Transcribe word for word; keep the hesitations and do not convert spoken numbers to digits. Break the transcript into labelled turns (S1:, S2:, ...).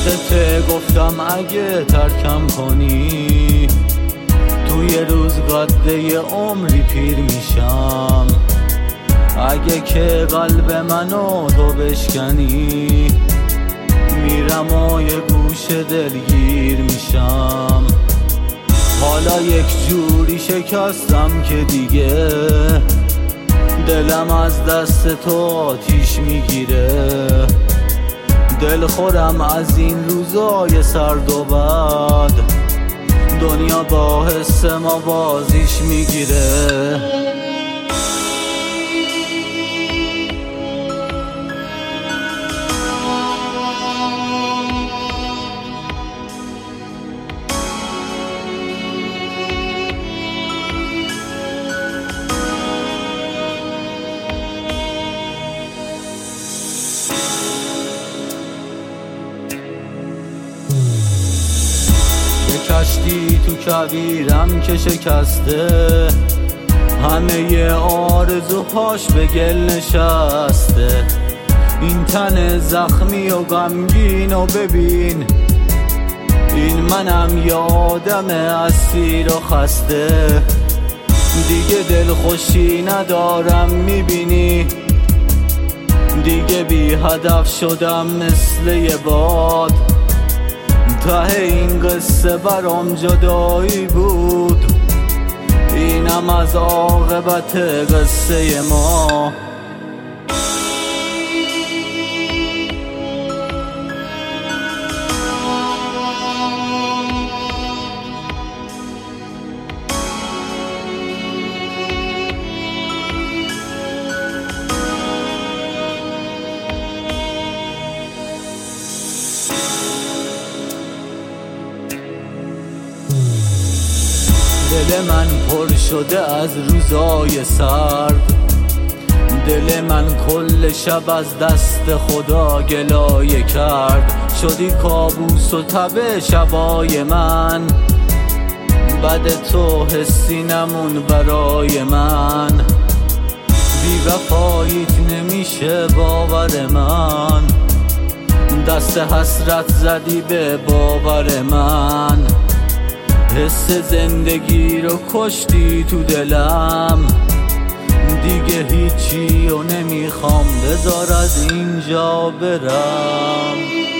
S1: یادت گفتم اگه ترکم کنی تو یه روز قده عمری پیر میشم. اگه که قلب منو تو بشکنی میرم و یه گوشه دلگیر میشم. حالا یک جوری شکستم که دیگه دلم از دست تو آتیش میگیره. دل خورم از این روزای سرد و بد، دنیا با حس ما بازیش میگیره. کشتی تو کویرم که شکسته، همه آرزوهاش به گل نشسته. این تن زخمی و غمگین و ببین، این منم یه آدم اسیر و خسته. دیگه دل خوشی ندارم میبینی، دیگه بی هدف شدم مثل یه باد. ته این قصه برام جدایی بود، اینم از عاقبت قصه ما. دل من پر شده از روزای سرد، دل من کل شب از دست خدا گلایه کرد. شدی کابوس و تب شبای من، بد تو حسی نمون برای من. بی وفاییت نمیشه باور من، دست حسرت زدی به باور من. حس زندگی رو کشتی تو دلم، دیگه هیچی رو نمیخوام، بذار از اینجا برم.